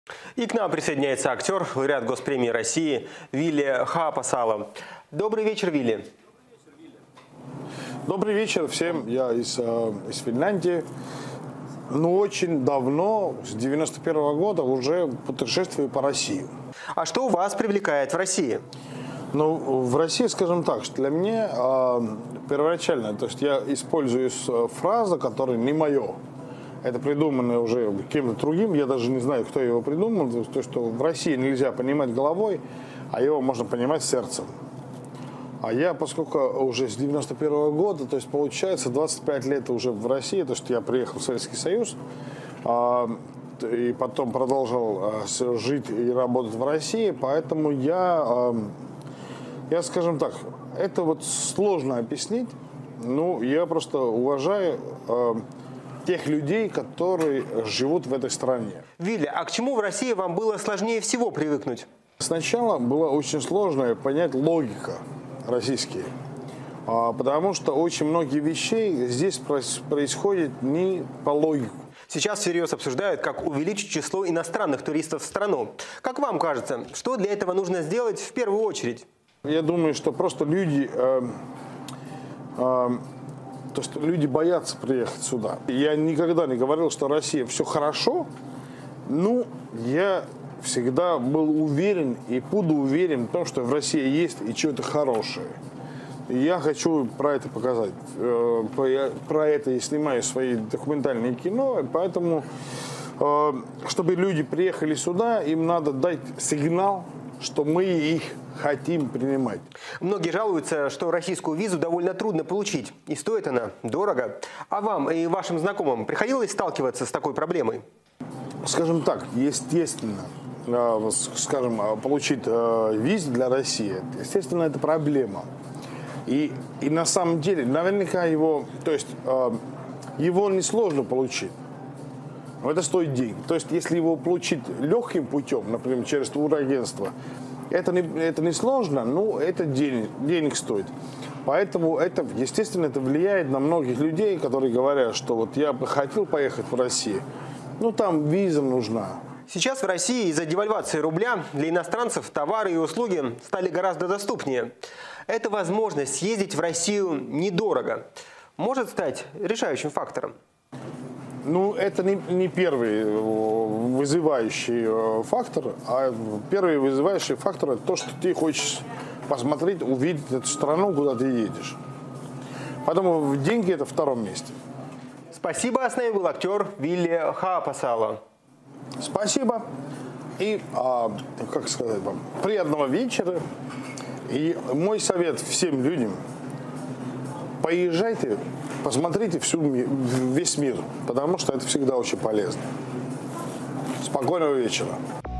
И к нам присоединяется актер, лауреат Госпремии России Вилли Хаапасала. Добрый вечер, Вилли. Добрый вечер всем. Я из Финляндии. Но очень давно, с 91-го года, уже путешествую по России. А что вас привлекает в России? Ну, в России, скажем так, что для меня первоначально, то есть я использую фразу, которая не мое. Это придумано уже кем-то другим, я даже не знаю, кто его придумал. То, что в России нельзя понимать головой, а его можно понимать сердцем. А я, поскольку уже с 91-го года, то есть получается 25 лет уже в России, то есть я приехал в Советский Союз, и потом продолжил жить и работать в России, поэтому я, скажем так, это вот сложно объяснить, ну, я просто уважаю тех людей, которые живут в этой стране. Вилли, а к чему в России вам было сложнее всего привыкнуть? Сначала было очень сложно понять логику российские, потому что очень многие вещей здесь происходят не по логику. Сейчас всерьез обсуждают, как увеличить число иностранных туристов в страну. Как вам кажется, что для этого нужно сделать в первую очередь? Я думаю, что просто люди, люди боятся приехать сюда. Я никогда не говорил, что Россия все хорошо, но я всегда был уверен и буду уверен в том, что в России есть и что-то хорошее. И я хочу про это показать. Про это я снимаю свои документальные кино, поэтому, чтобы люди приехали сюда, им надо дать сигнал, что мы их хотим принимать. Многие жалуются, что российскую визу довольно трудно получить, и стоит она дорого. А вам и вашим знакомым приходилось сталкиваться с такой проблемой? Скажем так, естественно, скажем, получить визу для России, естественно, это проблема. И на самом деле, наверняка его несложно получить. Но это стоит денег. То есть, если его получить легким путем, например, через турагентство, это не сложно, но это денег стоит. Поэтому это, естественно, это влияет на многих людей, которые говорят, что вот я бы хотел поехать в Россию, но там виза нужна. Сейчас в России из-за девальвации рубля для иностранцев товары и услуги стали гораздо доступнее. Эта возможность съездить в Россию недорого может стать решающим фактором. Ну, это не первый вызывающий фактор, а первый вызывающий фактор – это то, что ты хочешь посмотреть, увидеть эту страну, куда ты едешь. Поэтому деньги – это в втором месте. Спасибо, с нами был актер Вилли Хаапасала. Спасибо. И, как сказать вам, приятного вечера. И мой совет всем людям – поезжайте, посмотрите весь мир, потому что это всегда очень полезно. Спокойного вечера.